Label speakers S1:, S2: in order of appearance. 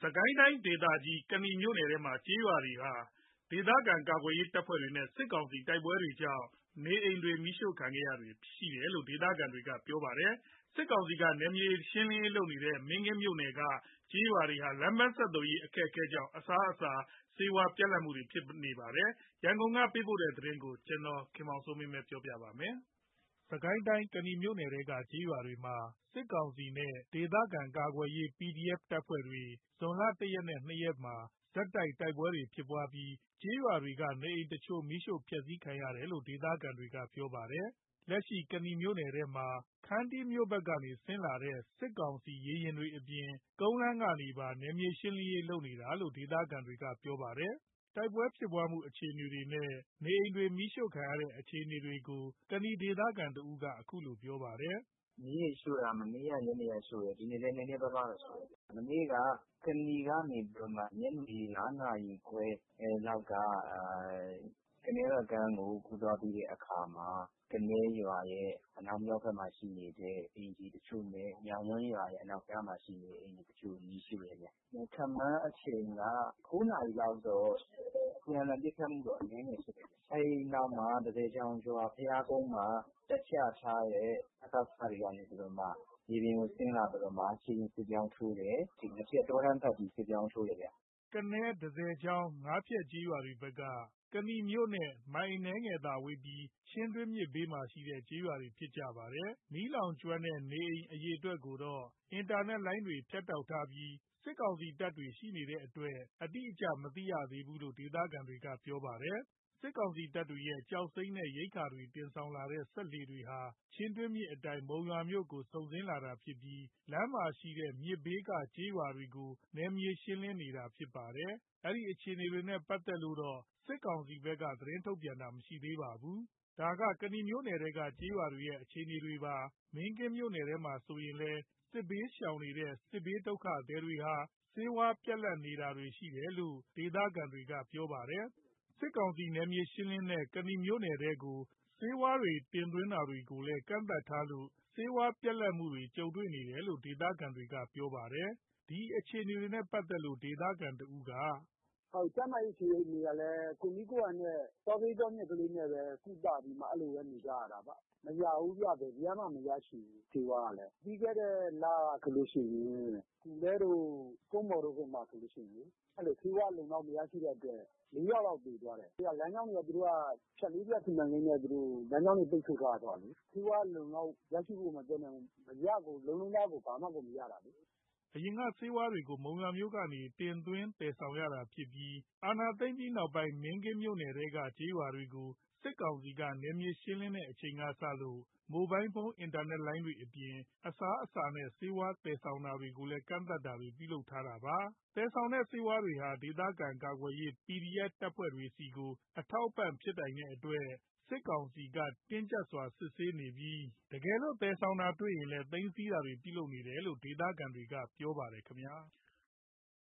S1: စစ်ကိုင်းတိုင်းဒေသကြီး ကနီမြို့နယ်ထဲမှာ ကျေးရွာတွေဟာ ဒေသခံကာကွယ်ရေးတပ်ဖွဲ့တွေနဲ့ စစ်ကောင်စီတိုက်ပွဲတွေကြောင့် နေအိမ်တွေ မီးရှို့ခံခဲ့ရတာတွေရှိတယ်လို့ ဒေသခံတွေကပြောပါတယ်။ စစ်ကောင်စီက နယ်မြေရှင်းလင်းရေးလုပ်နေတဲ့ မင်းကင်းမြို့နယ်က ကျေးရွာတွေဟာ လမ်းပန်းဆက်သွယ်ရေး အခက်အခဲကြောင့် အစားအစာ ဆေးဝါးပြတ်လပ်နေပါတယ်။ ရန်ကုန်ကပေးပို့တဲ့သတင်းကို ကိုခင်မောင်စိုးမင်း ပြောပြပါမယ်။ စစ်ကိုင်းတိုင်း ကနီမြို့နယ်ထဲက ကျေးရွာတွေမှာ စစ်ကောင်စီနဲ့ ဒေသခံကာကွယ်ရေး PDF တပ်ဖွဲ့တွေ ဇွန်လ ၁ ရက်နဲ့ ၂ ရက်မှာ ဆက်တိုက် တိုက်ပွဲတွေဖြစ်ပွားပြီး ကျေးရွာတွေက နေအိမ်တချို့ မီးရှို့ဖျက်ဆီးခံရတယ်လို့ ဒေသခံတွေက ပြောပါတယ်။ လက်ရှိ ကနီမြို့နယ်ထဲမှာ ခန္တီးမြို့ဘက်ကနေ ဆင်းလာတဲ့ စစ်ကောင်စီရေယာဉ်တွေအပြင် ကုန်းလမ်းကနေပါ နယ်မြေရှင်းလင်းရေးလုပ်နေတာလို့ ဒေသခံတွေက ပြောပါတယ်။ တိုက်ပွဲဖြစ်ပွားမှုအခြေအနေတွေနဲ့ နေအိမ်တွေ မီးရှို့ခံရတဲ့အခြေအနေတွေကို ကနီဒေသခံတဦးက အခုလိုပြောပါတယ်။
S2: "မီးတွေရှို့တာ မနေ့က ညနေကရှို့တယ်။ ဒီနေ့လည်း နည်းနည်းပါးပါးတော့ရှို့တယ်။ မနေ့က ကနီကနေပြီးတော့မှ ညနေ ၅ နာရီခွဲလောက်က ကနဲရွာကမ်းကို ကူးသွားပြီးတဲ့အခါမှာ ကနဲရွာရဲ့ အနောက်မြောက်ဘက်မှာရှိနေတဲ့ အိမ်ခြေတချို့နဲ့ ညောင်ဝန်းရွာရဲ့ အနောက်ဖျားမှာရှိနေတဲ့ အိမ်ခြေတချို့ကို မီးရှို့တယ်ဗျ။ ခန့်မှန်းအချိန်က ၉ နာရီလောက်တော့ အပြန်အလှန်ပစ်ခတ်မှုတော့ အနည်းငယ်ဖြစ်တယ်။ အဲ့နောက်မှာ တန့်ဆည်ချောင်ရွာဘုရားကုန်းမှာ တပ်ချထားတဲ့ စကစတွေကနေပြီးတော့မှ မြေပြင်ကိုဆင်းလာပြီးတော့မှ ခြေလျင်စစ်ကြောင်းထိုးတယ်။ ငါးဖျက်တောတန်းပတ်ပြီး စစ်ကြောင်းထိုးတယ်ဗျ။
S1: " ကနဲ တန့်ဆည်ချောင်း ငါးဖျက်ကျေးရွာတွေဘက်က ကနီမြို့နဲ့ မိုင်အနည်းငယ်သာဝေးပြီး ချင်းတွင်းမြစ်ဘေးမှာရှိတဲ့ ကျေးရွာတွေဖြစ်ကြပါတယ်။ မီးလောင်ကျွမ်းတဲ့ နေအိမ်အရေအတွက်ကိုတော့ အင်တာနက်လိုင်းတွေ ဖြတ်တောက်ထားပြီး စစ်ကောင်စီတပ်တွေရှိနေတဲ့အတွက် အတိအကျမသိရသေးဘူးလို့ ဒေသခံတွေက ပြောပါတယ်။ စစ်ကောင်စီတပ်တွေရဲ့ ကျောက်စိမ်းနဲ့ ရိက္ခာတွေ တင်ဆောင်လာတဲ့ စက်လှေတွေဟာ ချင်းတွင်းမြစ်အတိုင်း မုံရွာမြို့ကို စုန်ဆင်းလာတာဖြစ်ပြီး လမ်းမှာရှိတဲ့ မြစ်ဘေးက ကျေးရွာတွေကို နယ်မြေရှင်းလင်းနေတာဖြစ်ပါတယ်။ အဲဒီအခြေအနေတွေနဲ့ ပတ်သက်လို့တော့ စစ်ကောင်စီဘက်က သတင်းထုတ်ပြန်တာမရှိသေးပါဘူး။ ဒါက ကနီမြို့နယ်ထဲက ကျေးရွာတွေရဲ့ အခြေအနေတွေပါ။ မင်းကင်းမြို့နယ်ထဲမှာဆိုရင်လည်း စစ်ဘေးရှောင်နေတဲ့ စစ်ဘေးဒုက္ခသည်တွေဟာ ဆေးဝါးပြတ်လပ်နေတာတွေရှိတယ်လို့ ဒေသခံတွေက ပြောပါတယ်။ စစ်ကောင်စီနယ်မြေရှင်းလင်းတဲ့ ကနီမြို့နယ်ထဲကို ဆေးဝါးတွေတင်သွင်းတာတွေကိုလည်း ကန့်သတ်ထားလို့ ဆေးဝါးပြတ်လပ်မှုတွေ ကြုံတွေ့နေတယ်လို့ ဒေသခံတွေက ပြောပါတယ်။ ဒီအခြေအနေတွေနဲ့ ပတ်သက်လို့ ဒေသခံတဦးက
S3: ကျန်းမာရေးအခြေအနေကလည်း ကိုယ့်နည်းကိုယ့်ဟန်နဲ့ တောဆေးတောမြှတ်ကလေးနဲ့ပဲ ကုသပြီးမှ အဲ့လိုပဲနေကြရတာဗျ။ မရဘူးဗျ ဘယ်နေရာမှမရရှိဘူး ဆေးဝါးကလည်း။ ပြီးခဲ့တဲ့လကဆိုရင် ကျူလဲတို့ ကုန်းမော်တို့ဘက်မှာဆိုရင် ဆေးဝါးလုံလောက်မရရှိတဲ့အတွက် ၄ ယောက်လောက်သေသွားတယ်။ လမ်းကြောင်းတွေက ဖြတ်လေးဖြတ်စီမံကိန်းနဲ့ လမ်းကြောင်းတွေပိတ်ဆို့ထားတော့လေ ဆေးဝါးလုံလောက်ရရှိဖို့မပြောနဲ့ လုံးလုံးသားကို ဘာမှကိုမရတာလေ။
S1: " အရင်က ဆေးဝါးတွေကို မုံရွာမြို့ကနေ တင်သွင်းသယ်ဆောင်ရတာဖြစ်ပြီး အာဏာသိမ်းပြီးနောက်ပိုင်း မင်းကင်းမြို့နယ်ထဲက ကျေးရွာတွေကို စစ်ကောင်စီက နယ်မြေရှင်းလင်းတဲ့အချိန်ကစလို့ မိုဘိုင်းဖုန်း အင်တာနက်လိုင်းတွေအပြင် အစားအစာနဲ့ ဆေးဝါးသယ်ဆောင်တာတွေကိုလည်း ကန့်သတ်တာတွေ ပြုလုပ်ထားတာပါ။ သယ်ဆောင်တဲ့ဆေးဝါးတွေဟာ ဒေသခံကာကွယ်ရေး PDF တပ်ဖွဲ့တွေဆီကို အထောက်အပံ့ဖြစ်နိုင်တဲ့အတွက် စစ်ကောင်စီက တင်းကြပ်စွာ စစ်ဆေးနေပြီး တကယ်လို့ သယ်ဆောင်တာတွေ့ရင်လည်း သိမ်းဆည်းတာတွေ ပြုလုပ်နေတယ်လို့ ဒေသခံတွေက ပြောပါတယ်ခင်ဗျာ။